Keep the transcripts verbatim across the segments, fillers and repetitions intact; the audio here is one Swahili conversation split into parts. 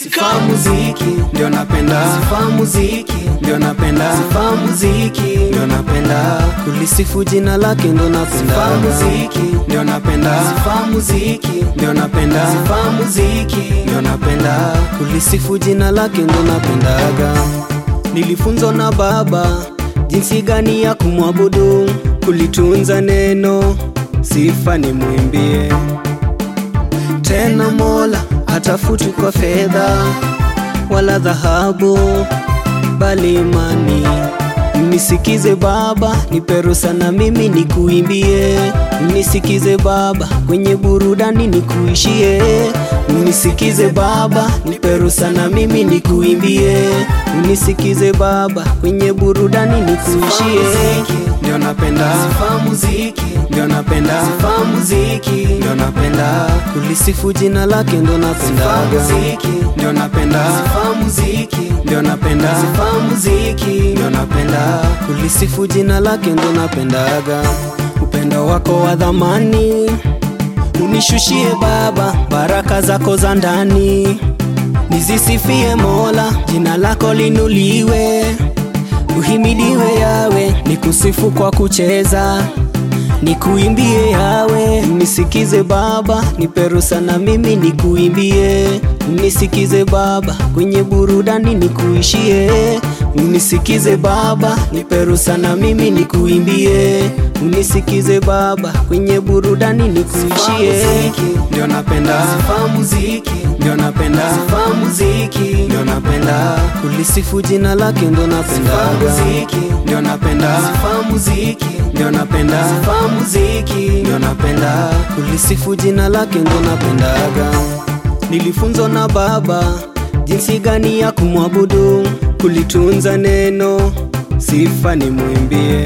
Sifa muziki ndio napenda, sifa muziki ndio napenda, sifa muziki ndio napenda, kulisifu jina lake ndio napenda, sifa muziki ndio napenda, sifa muziki ndio napenda, sifa muziki ndio napenda, kulisifu jina lake ndio napendaga. Nilifunzwa na baba jinsi gani ya kumwabudu, kulitunza neno, sifa ni muimbie. Tena Mola hatafuti kwa fedha wala dhahabu, bali imani. Nisikize Baba, nipe ruhusa na mimi nikuimbie. Nisikize Baba, kwenye burudani nikuishie. Nisikize Baba, nipe ruhusa na mimi nikuimbie. Nisikize Baba, kwenye burudani nikuishie. Ndio napenda sifa muziki, ndio napenda sifa muziki, ndio napenda, kulisifu jina lake ndio napenda, sifa muziki ndio napenda, sifa muziki ndio napenda, sifa muziki ndio napenda, kulisifu jina lake ndio napendaga. Upendo wako wa dhamani unishushie Baba, baraka zako za ndani nizisifie Mola, jina lako linuliwe, uhimidiwe Yawe, nikusifu kwa kucheza, nikuimbie Yawe. Nisikize Baba, nipe ruhusa na mimi nikuimbie. Nisikize Baba, kwenye burudani nikuishie. Nisikize Baba, nipe ruhusa na mimi nikuimbie. Nisikize Baba, kwenye burudani nikuishie. Ndio napenda sifa muziki, ndio napenda sifa muziki, ndio napenda, kulisifu jina lake ndio napenda, sifa muziki ndio napenda, sifa muziki ndio napenda, sifa muziki ndio napenda, kulisifu jina lake ndio napendaga. Nilifunzwa na baba jinsi gani ya kumwabudu, kulitunza neno, sifa ni muimbie.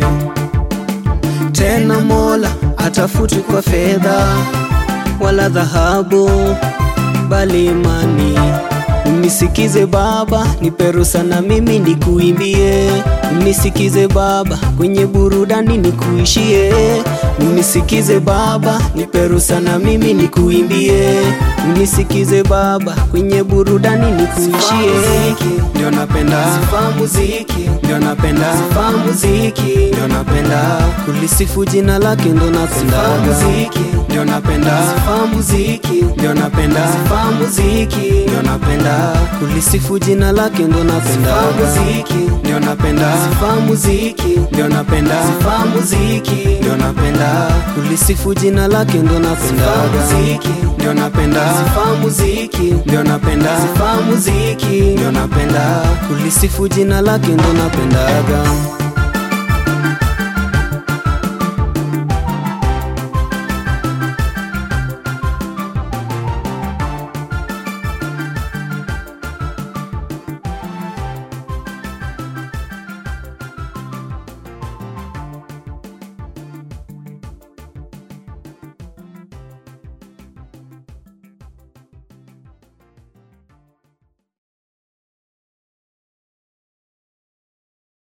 Tena Mola hatafuti kwa fedha wala dhahabu, bali imani. Nisikize Baba, nipe ruhusa na mimi nikuimbie. Nisikize Baba, kwenye burudani nikuishie. Nisikize Baba, nipe ruhusa na mimi nikuimbie. Nisikize Baba, kwenye burudani nikuishie. Ndio napenda sifa muziki, ndio napenda sifa muziki, ndio napenda, kulisifu jina lake ndio napenda, sifa muziki ndio napenda, sifa muziki ndio napenda, sifa muziki ndio napenda, kulisifu jina lake ndio napenda, sifa muziki ndio napenda, sifa muziki ndio napenda, sifa muziki ndio napenda, kulisifu jina lake ndio napenda, sifa muziki ndio napenda, sifa muziki ndio napenda, sifa muziki ndio napenda, kulisifu jina lake ndio napendaga.